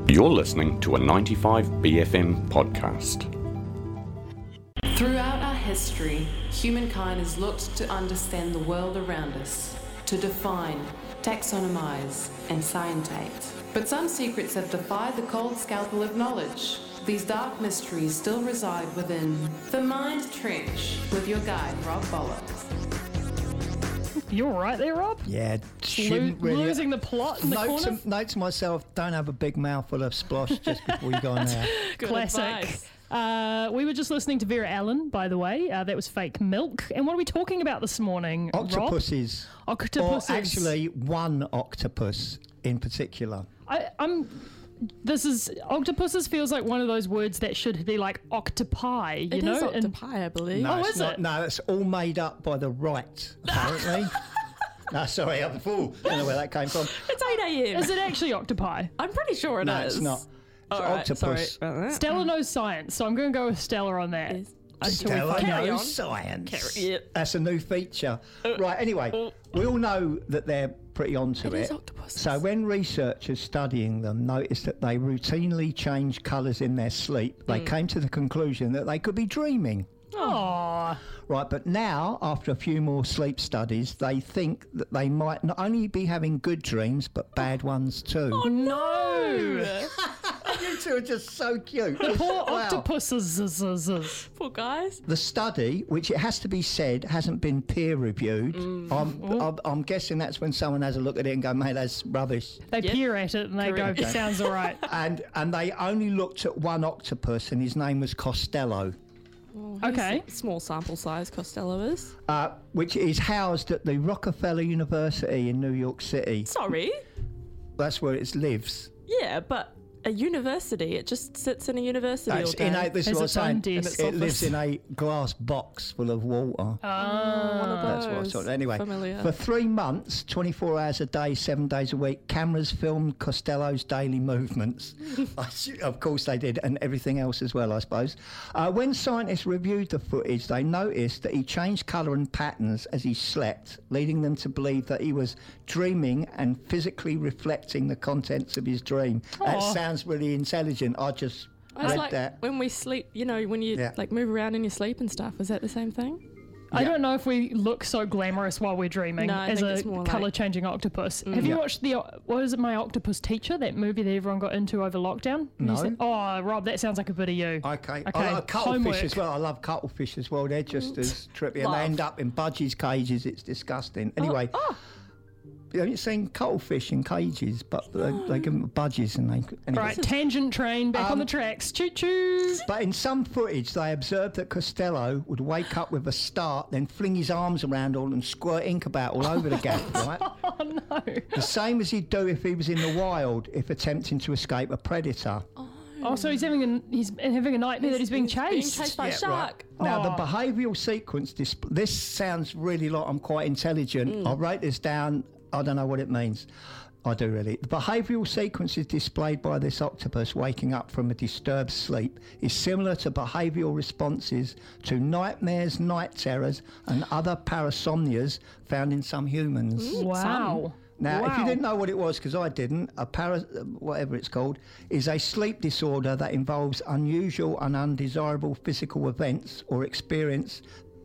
You're listening to a 95BFM podcast. Throughout our history, humankind has looked to understand the world around us, to define, taxonomize, and scientate. But some secrets have defied the cold scalpel of knowledge. These dark mysteries still reside within the Mind Trench with your guide, Rob Bollocks. You're right there, Rob. Yeah, shouldn't really. Losing the plot in the corner. Note to myself, don't have a big mouthful of splosh just before you go on there. Good Classic. advice. We were just listening to Vera Allen, by the way. That was Fake Milk. And what are we talking about this morning, Octopuses. Rob? Octopuses. Or actually, one octopus in particular. Octopuses feels like one of those words that should be like octopi, you know? It is octopi, I believe. No, Oh, it's is not. it? No, it's all made up by the right, apparently. No, sorry, I'm a fool. I don't know where that came from. It's 8 a.m. Is it actually octopi? I'm pretty sure it is. No, it's not. It's All right, octopus. sorry about that. Stella knows science, so I'm going to go with Stella on that. Yes. Until we Stella find Carry knows on. science. Yeah. That's a new feature. Right, anyway, we all know that they're pretty onto It it. is octopuses. So when researchers studying them noticed that they routinely change colours in their sleep, they came to the conclusion that they could be dreaming. Aww. Right, but now, after a few more sleep studies, they think that they might not only be having good dreams, but bad ones too. Oh, no. You two are just so cute. Poor Wow. octopuses. Poor guys. The study, which it has to be said, hasn't been peer reviewed. I'm guessing that's when someone has a look at it and go, mate, that's rubbish. They Yep. peer at it and they Correct. go, sounds all right. And they only looked at one octopus, and his name was Costello, Okay. Small sample size Costello is. which is housed at the Rockefeller University in New York City. Sorry. That's where it lives. Yeah, but a university. It just sits in a university all That's day. this is Has what I'm its own saying. desk. It lives in a glass box full of water. One of That's what I those. thought. Anyway, Familiar. for 3 months, 24 hours a day, 7 days a week, cameras filmed Costello's daily movements. Of course they did, and everything else as well, I suppose. When scientists reviewed the footage, they noticed that he changed colour and patterns as he slept, leading them to believe that he was dreaming and physically reflecting the contents of his dream. That Aw. sounds really intelligent. I just It's read like that. when we sleep, you know, when you Yeah. like move around in your sleep and stuff. Is that the same thing? I Yeah. don't know if we look so glamorous while we're dreaming No, I as think a it's more like- colour-changing octopus. Have you Yeah. watched what is it, My Octopus Teacher, that movie that everyone got into over lockdown? No. Oh, Rob, that sounds like a bit of you. Okay. Okay, I like cuttlefish homework. as well. I love cuttlefish as well. They're just as trippy. And Love. they end up in budgies cages. It's disgusting. Anyway, you haven't seen cuttlefish in cages, but they give them budgies and they... Anyway. Right, tangent train, back on the tracks. Choo-choo. But in some footage, they observed that Costello would wake up with a start, then fling his arms around all and squirt ink about all over the gap, right? Oh, no. The same as he'd do if he was in the wild, if attempting to escape a predator. Oh, so he's having a nightmare that he's being chased. Being chased by a shark. Now, the Oh. behavioural sequence, this sounds really like I'm quite intelligent. I wrote this down. I don't know what it means. I do really. The behavioural sequences displayed by this octopus waking up from a disturbed sleep is similar to behavioural responses to nightmares, night terrors, and other parasomnias found in some humans. Wow. Now, if you Wow. didn't know what it was, because I didn't, whatever it's called, is a sleep disorder that involves unusual and undesirable physical events or an experience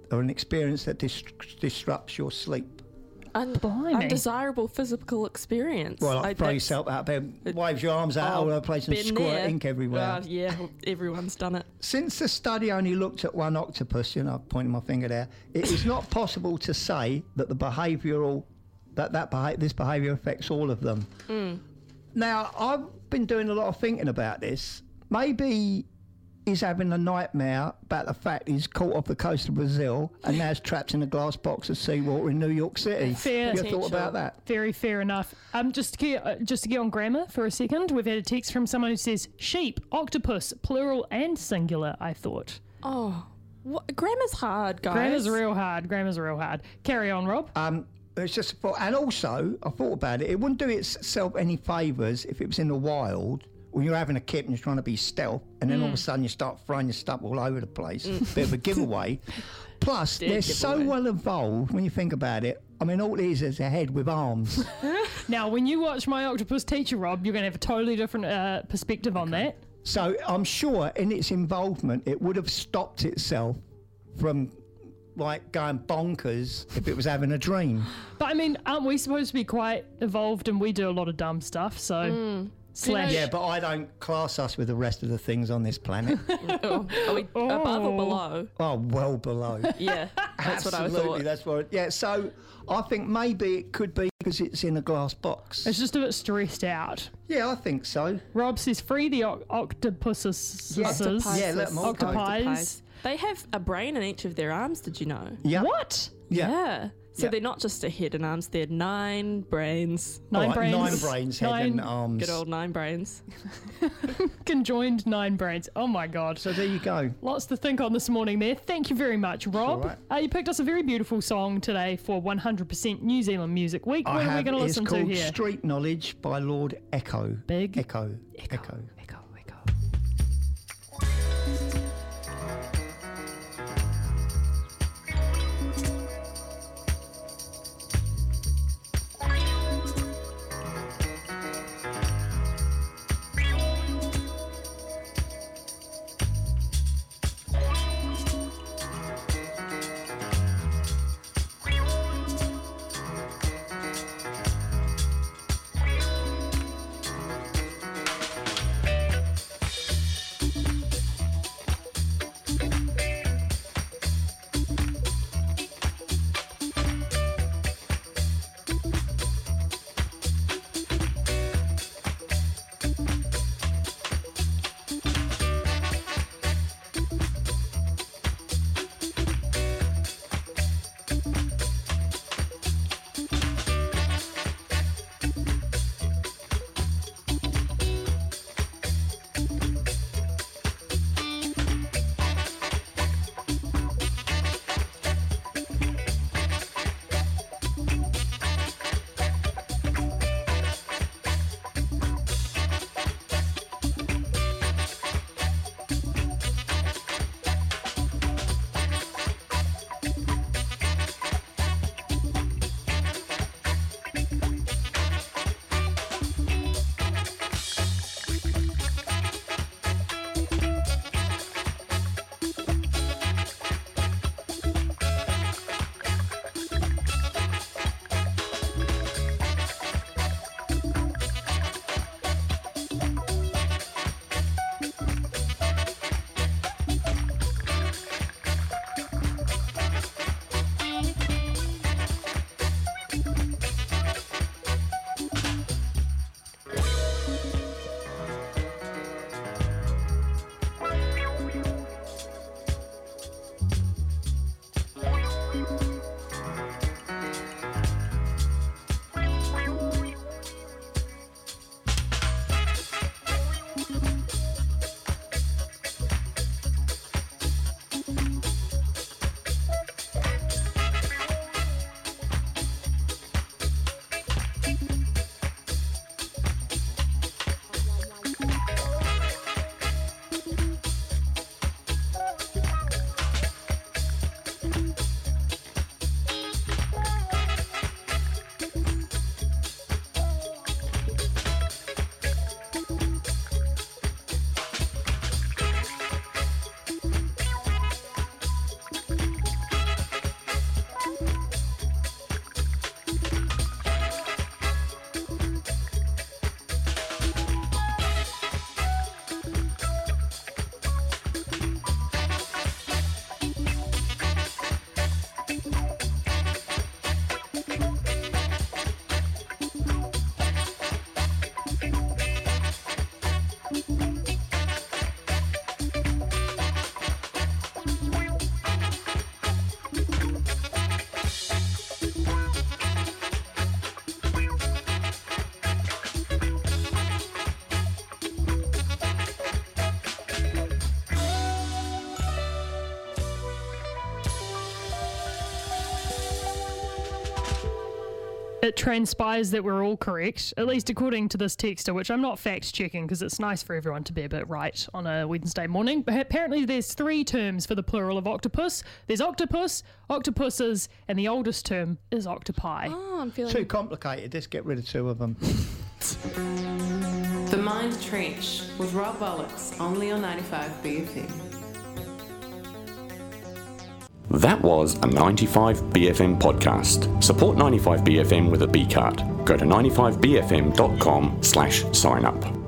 that disrupts your sleep. Blimey. Undesirable physical experience. Well, like throw that's- yourself out there, waves your arms out all over the place and been squirt there. ink everywhere. Yeah, everyone's done it. Since the study only looked at one octopus, pointing my finger there, it is not possible to say that the this behaviour affects all of them. Now, I've been doing a lot of thinking about this. Maybe he's having a nightmare about the fact he's caught off the coast of Brazil and now is trapped in a glass box of seawater in New York City. Fair. Have you thought Potential. about that? Very fair enough. Just to get on grammar for a second, we've had a text from someone who says sheep, octopus, plural and singular, I thought. Oh, grammar's hard, guys. Grammar's real hard. Carry on, Rob. It's just a thought. And also, I thought about it, it wouldn't do itself any favours if it was in the wild when you're having a kip and you're trying to be stealth and then all of a sudden you start throwing your stuff all over the place. Bit of a giveaway. Plus, Dead they're so giveaway. well evolved when you think about it. I mean, all it is a head with arms. Now, when you watch My Octopus Teacher, Rob, you're going to have a totally different perspective on that. So I'm sure in its involvement, it would have stopped itself from like going bonkers if it was having a dream. But I mean, aren't we supposed to be quite evolved and we do a lot of dumb stuff? So, slash. Yeah, but I don't class us with the rest of the things on this planet. Oh, are we above or below? Oh, well below. Yeah, that's what I Absolutely, thought. that's what. Yeah, so I think maybe it could be because it's in a glass box. It's just a bit stressed out. Yeah, I think so. Rob says, free the octopuses. Octopi. Yeah, let them all go. Octopies. They have a brain in each of their arms, did you know? Yeah. What? Yeah. So Yeah. they're not just a head and arms, they're 9 brains. Nine All right, brains. 9 brains, head Nine and arms. Good old 9 brains. conjoined 9 brains. Oh my God. So there you go. Lots to think on this morning there. Thank you very much, Rob. all right. You picked us a very beautiful song today for 100% New Zealand Music Week. What I are we have, going to it's listen to called here? Street Knowledge by Lord Echo. Big Echo. Echo. Echo. Echo. Echo. It transpires that we're all correct, at least according to this texter, which I'm not fact-checking because it's nice for everyone to be a bit right on a Wednesday morning. But apparently there's 3 terms for the plural of octopus. There's octopus, octopuses, and the oldest term is octopi. Oh, I'm feeling... Too complicated. Let's get rid of 2 of them. The Mind Trench with Rob Bollocks, only on 95 BFM. That was a 95BFM podcast. Support 95BFM with a B card. Go to 95BFM.com/sign up.